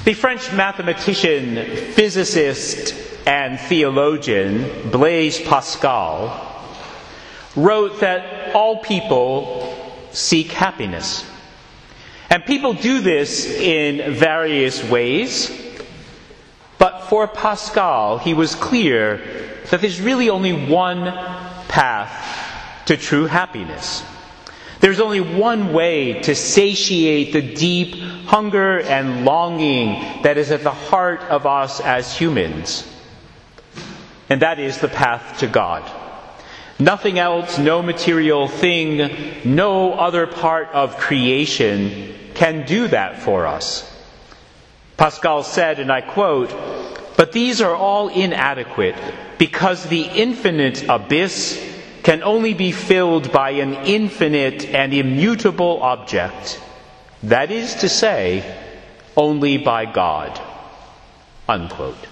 The French mathematician, physicist, and theologian Blaise Pascal wrote that all people seek happiness. And people do this in various ways. But for Pascal, he was clear that there's really only one path to true happiness. There's only one way to satiate the deep hunger and longing that is at the heart of us as humans. And that is the path to God. Nothing else, no material thing, no other part of creation can do that for us. Pascal said, and I quote, "But these are all inadequate because the infinite abyss can only be filled by an infinite and immutable object. That is to say, only by God." Unquote.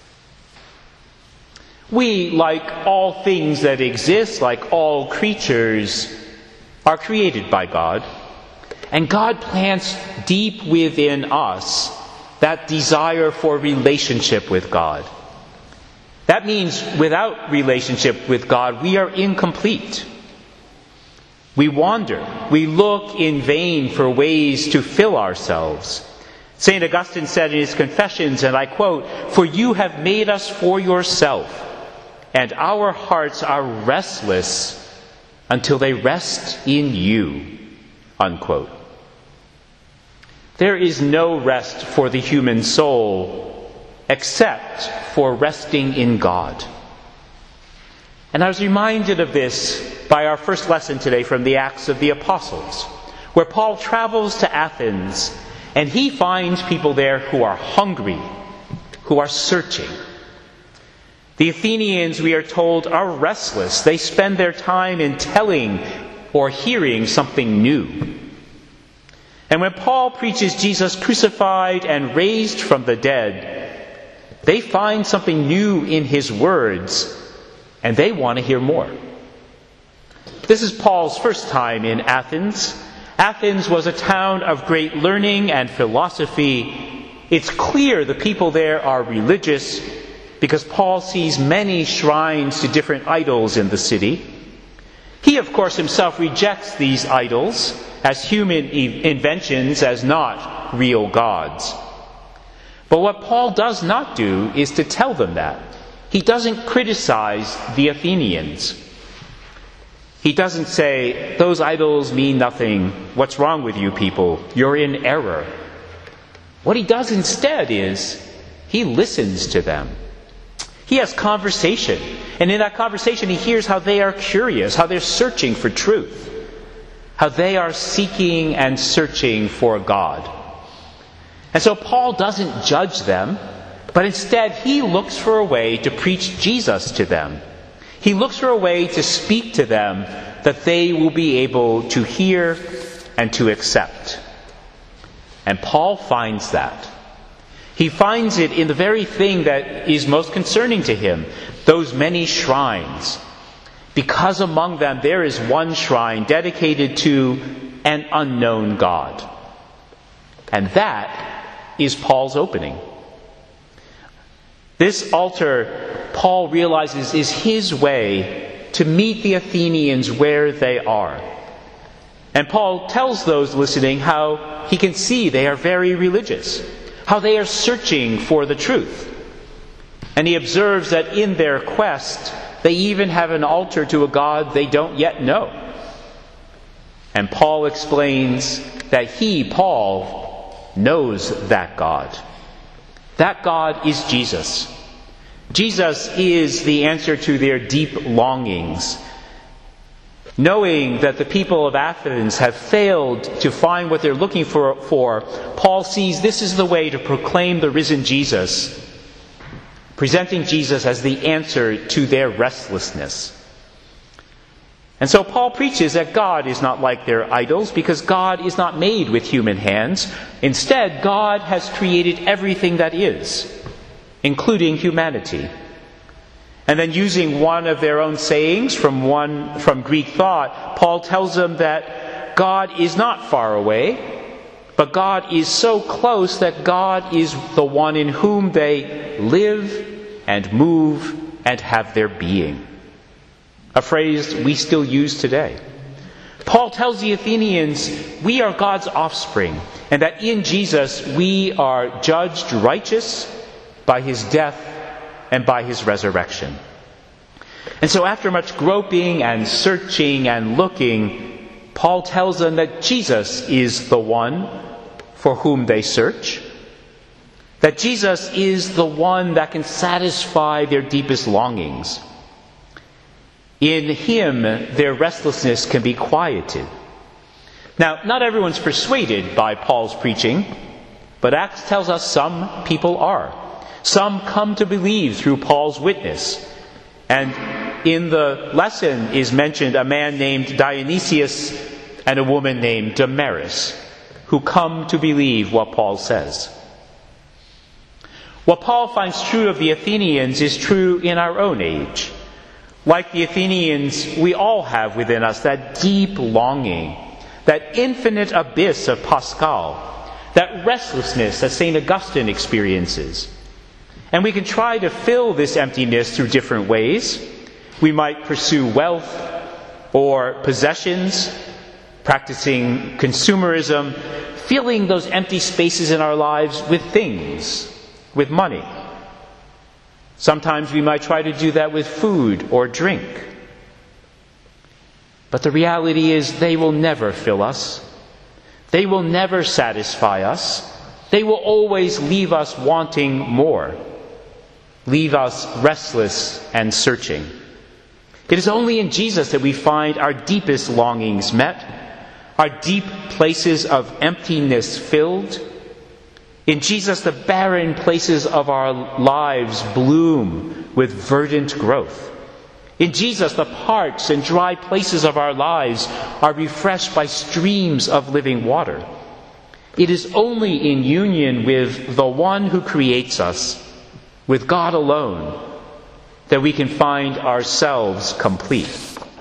We, like all things that exist, like all creatures, are created by God. And God plants deep within us that desire for relationship with God. That means without relationship with God, we are incomplete. We wander. We look in vain for ways to fill ourselves. St. Augustine said in his Confessions, and I quote, "For you have made us for yourself, and our hearts are restless until they rest in you." Unquote. There is no rest for the human soul except for resting in God. And I was reminded of this by our first lesson today from the Acts of the Apostles, where Paul travels to Athens and he finds people there who are hungry, who are searching. The Athenians, we are told, are restless. They spend their time in telling or hearing something new. And when Paul preaches Jesus crucified and raised from the dead, they find something new in his words, and they want to hear more. This is Paul's first time in Athens. Athens was a town of great learning and philosophy. It's clear the people there are religious because Paul sees many shrines to different idols in the city. He, of course, himself rejects these idols as human inventions, as not real gods. But what Paul does not do is to tell them that. He doesn't criticize the Athenians. He doesn't say, "Those idols mean nothing. What's wrong with you people? You're in error." What he does instead is he listens to them. He has conversation. And in that conversation he hears how they are curious, how they're searching for truth, how they are seeking and searching for God. And so Paul doesn't judge them, but instead he looks for a way to preach Jesus to them. He looks for a way to speak to them that they will be able to hear and to accept. And Paul finds that. He finds it in the very thing that is most concerning to him, those many shrines. Because among them there is one shrine dedicated to an unknown God. And that is Paul's opening. This altar, Paul realizes, is his way to meet the Athenians where they are. And Paul tells those listening how he can see they are very religious, how they are searching for the truth. And he observes that in their quest, they even have an altar to a God they don't yet know. And Paul explains that he, Paul, knows that God. That God is Jesus. Jesus is the answer to their deep longings. Knowing that the people of Athens have failed to find what they're looking for, Paul sees this is the way to proclaim the risen Jesus, presenting Jesus as the answer to their restlessness. And so Paul preaches that God is not like their idols because God is not made with human hands. Instead, God has created everything that is, including humanity. And then using one of their own sayings from Greek thought, Paul tells them that God is not far away, but God is so close that God is the one in whom they live and move and have their being. A phrase we still use today. Paul tells the Athenians, we are God's offspring, and that in Jesus we are judged righteous by his death and by his resurrection. And so after much groping and searching and looking, Paul tells them that Jesus is the one for whom they search, that Jesus is the one that can satisfy their deepest longings. In him, their restlessness can be quieted. Now, not everyone's persuaded by Paul's preaching, but Acts tells us some people are. Some come to believe through Paul's witness. And in the lesson is mentioned a man named Dionysius and a woman named Damaris, who come to believe what Paul says. What Paul finds true of the Athenians is true in our own age. Like the Athenians, we all have within us that deep longing, that infinite abyss of Pascal, that restlessness that St. Augustine experiences. And we can try to fill this emptiness through different ways. We might pursue wealth or possessions, practicing consumerism, filling those empty spaces in our lives with things, with money. Sometimes we might try to do that with food or drink. But the reality is they will never fill us. They will never satisfy us. They will always leave us wanting more, leave us restless and searching. It is only in Jesus that we find our deepest longings met, our deep places of emptiness filled. In Jesus, the barren places of our lives bloom with verdant growth. In Jesus, the parched and dry places of our lives are refreshed by streams of living water. It is only in union with the one who creates us, with God alone, that we can find ourselves complete.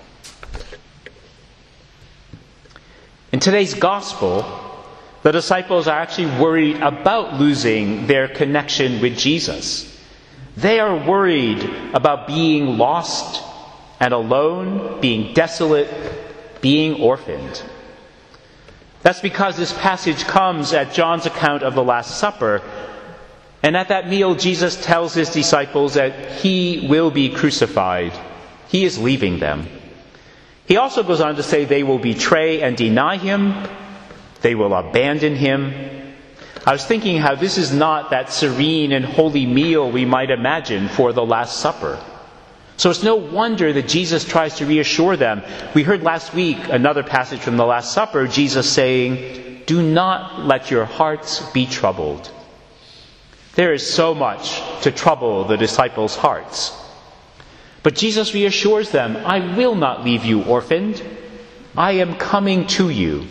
In today's gospel, the disciples are actually worried about losing their connection with Jesus. They are worried about being lost and alone, being desolate, being orphaned. That's because this passage comes at John's account of the Last Supper. And at that meal, Jesus tells his disciples that he will be crucified. He is leaving them. He also goes on to say they will betray and deny him. They will abandon him. I was thinking how this is not that serene and holy meal we might imagine for the Last Supper. So it's no wonder that Jesus tries to reassure them. We heard last week another passage from the Last Supper, Jesus saying, "Do not let your hearts be troubled." There is so much to trouble the disciples' hearts. But Jesus reassures them, "I will not leave you orphaned. I am coming to you."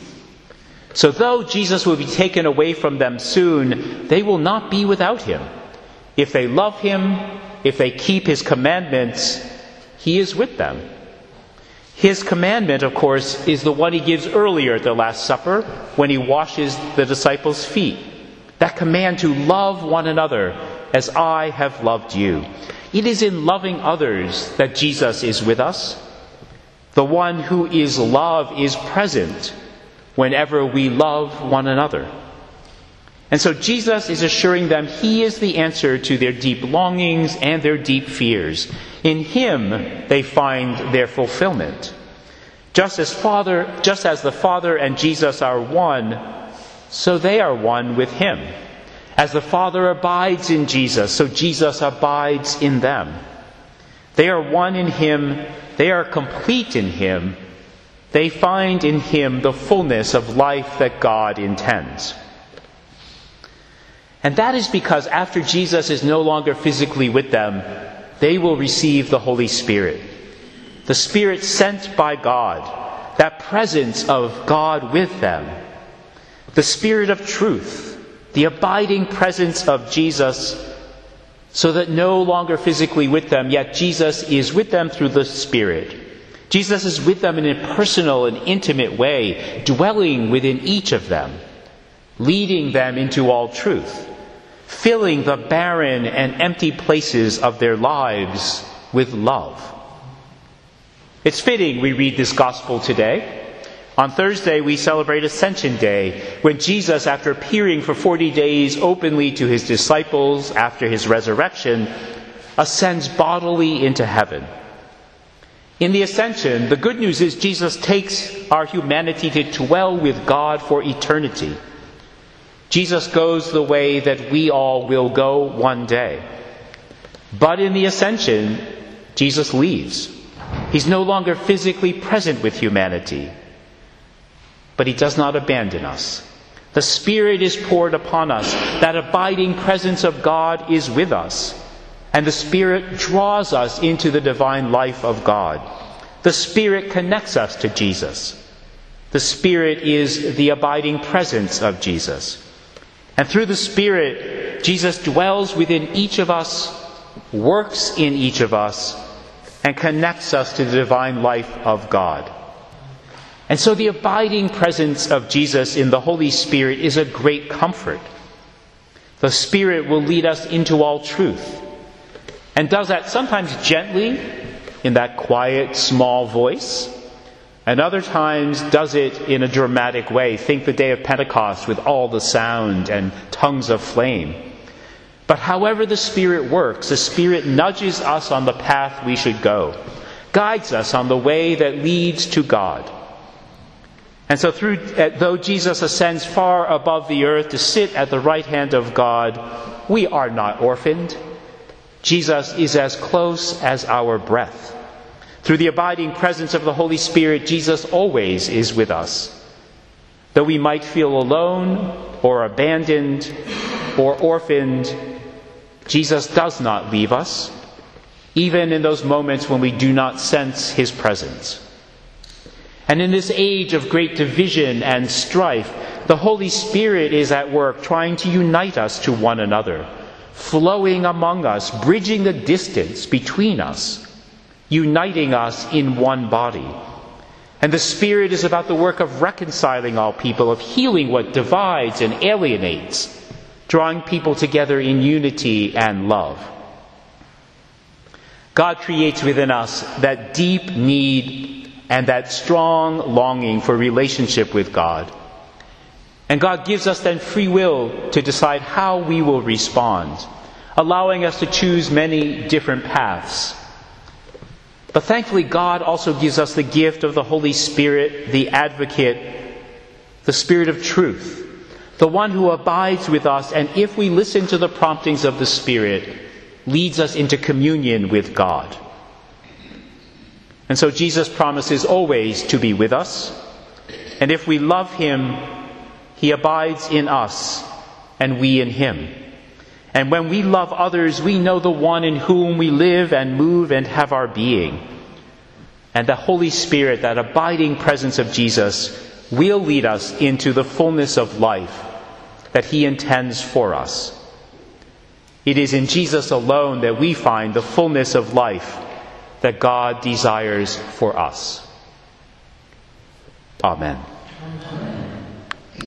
So though Jesus will be taken away from them soon, they will not be without him. If they love him, if they keep his commandments, he is with them. His commandment, of course, is the one he gives earlier at the Last Supper when he washes the disciples' feet. That command to love one another as I have loved you. It is in loving others that Jesus is with us. The one who is love is present whenever we love one another. And so Jesus is assuring them he is the answer to their deep longings and their deep fears. In him they find their fulfillment. Just as the Father and Jesus are one, so they are one with him. As the Father abides in Jesus, so Jesus abides in them. They are one in him. They are complete in him. They find in him the fullness of life that God intends. And that is because after Jesus is no longer physically with them, they will receive the Holy Spirit. The Spirit sent by God, that presence of God with them. The Spirit of truth, the abiding presence of Jesus, so that no longer physically with them, yet Jesus is with them through the Spirit. Jesus is with them in a personal and intimate way, dwelling within each of them. leading them into all truth, filling the barren and empty places of their lives with love. It's fitting we read this gospel today. On Thursday, we celebrate Ascension Day, when Jesus, after appearing for 40 days openly to his disciples after his resurrection, ascends bodily into heaven. In the Ascension, the good news is Jesus takes our humanity to dwell with God for eternity. Jesus goes the way that we all will go one day. But in the Ascension, Jesus leaves. He's no longer physically present with humanity. But he does not abandon us. The Spirit is poured upon us. That abiding presence of God is with us. And the Spirit draws us into the divine life of God. The Spirit connects us to Jesus. The Spirit is the abiding presence of Jesus. And through the Spirit, Jesus dwells within each of us, works in each of us, and connects us to the divine life of God. And so the abiding presence of Jesus in the Holy Spirit is a great comfort. The Spirit will lead us into all truth, and does that sometimes gently, in that quiet, small voice, and other times does it in a dramatic way. Think the day of Pentecost with all the sound and tongues of flame. But however the Spirit works, the Spirit nudges us on the path we should go, guides us on the way that leads to God. And so though Jesus ascends far above the earth to sit at the right hand of God, we are not orphaned. Jesus is as close as our breath. Through the abiding presence of the Holy Spirit, Jesus always is with us. Though we might feel alone or abandoned or orphaned, Jesus does not leave us, even in those moments when we do not sense his presence. And in this age of great division and strife, the Holy Spirit is at work trying to unite us to one another, flowing among us, bridging the distance between us, uniting us in one body. And the Spirit is about the work of reconciling all people, of healing what divides and alienates, drawing people together in unity and love. God creates within us that deep need and that strong longing for relationship with God. And God gives us then free will to decide how we will respond, allowing us to choose many different paths. But thankfully, God also gives us the gift of the Holy Spirit, the advocate, the Spirit of truth, the one who abides with us, and if we listen to the promptings of the Spirit, leads us into communion with God. And so Jesus promises always to be with us, and if we love him, he abides in us, and we in him. And when we love others, we know the one in whom we live and move and have our being. And the Holy Spirit, that abiding presence of Jesus, will lead us into the fullness of life that he intends for us. It is in Jesus alone that we find the fullness of life that God desires for us. Amen.